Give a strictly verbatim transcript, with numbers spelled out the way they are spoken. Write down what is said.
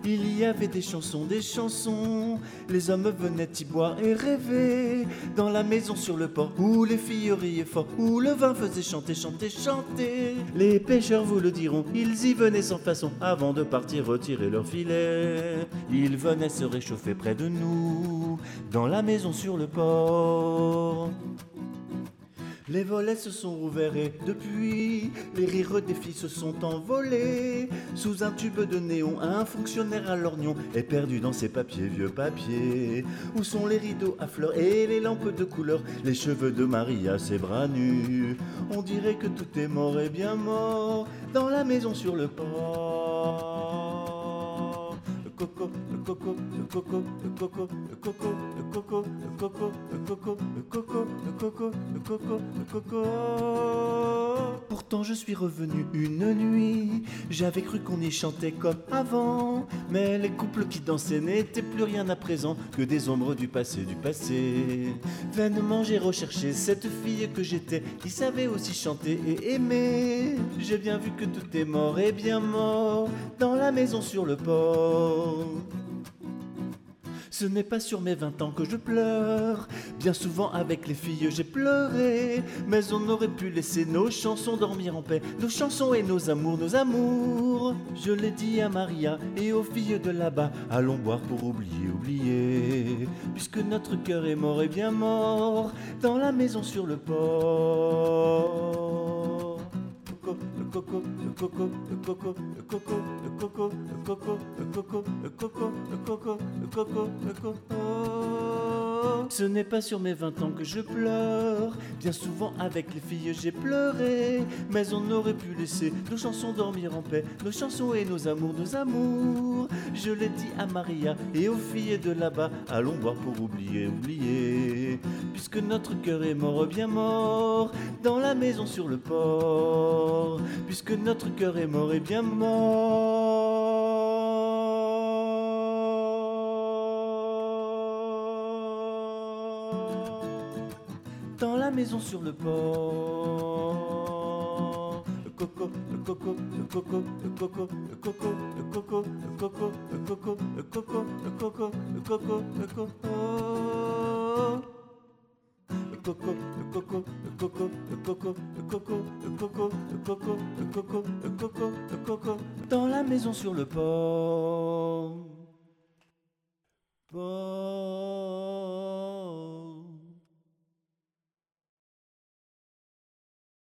Il y avait des chansons, des chansons. Les hommes venaient y boire et rêver. Dans la maison sur le port, où les filles riaient fort, où le vin faisait chanter, chanter, chanter. Les pêcheurs vous le diront, ils y venaient sans façon. Avant de partir retirer leur filet, ils venaient se réchauffer près de nous. Dans la maison sur le port. Les volets se sont rouverts et depuis, les rires des filles se sont envolés. Sous un tube de néon, un fonctionnaire à lorgnon est perdu dans ses papiers, vieux papiers. Où sont les rideaux à fleurs et les lampes de couleur, les cheveux de Maria, ses bras nus. On dirait que tout est mort et bien mort dans la maison sur le port. Le coco, le coco, le coco, le coco, le coco, le coco, le coco, le coco, le coco, le coco, le coco, le coco. Pourtant je suis revenu une nuit, j'avais cru qu'on y chantait comme avant. Mais les couples qui dansaient n'étaient plus rien à présent que des ombres du passé, du passé. Vainement j'ai recherché cette fille que j'étais, qui savait aussi chanter et aimer. J'ai bien vu que tout est mort et bien mort dans la maison sur le port. Ce n'est pas sur mes vingt ans que je pleure. Bien souvent avec les filles j'ai pleuré. Mais on aurait pu laisser nos chansons dormir en paix. Nos chansons et nos amours, nos amours. Je l'ai dit à Maria et aux filles de là-bas. Allons boire pour oublier, oublier. Puisque notre cœur est mort et bien mort dans la maison sur le port. Le coco, le coco, le coco, le coco, le coco, le coco, le coco, le coco, le coco, le coco, le coco. Ce n'est pas sur mes vingt ans que je pleure. Bien souvent avec les filles j'ai pleuré. Mais on aurait pu laisser nos chansons dormir en paix. Nos chansons et nos amours, nos amours. Je l'ai dit à Maria et aux filles de là-bas. Allons boire pour oublier, oublier. Puisque notre cœur est mort, bien mort dans la maison sur le port. Puisque notre cœur est mort et bien mort dans la maison sur le port. Le coco, le coco, le coco, le coco, le coco, le coco, le coco, le coco, le coco, le coco, le coco, le coco. Le coco, le coco, le coco, le coco, le coco, le coco, le coco, le coco, le coco, le coco, dans la maison sur le port. Port.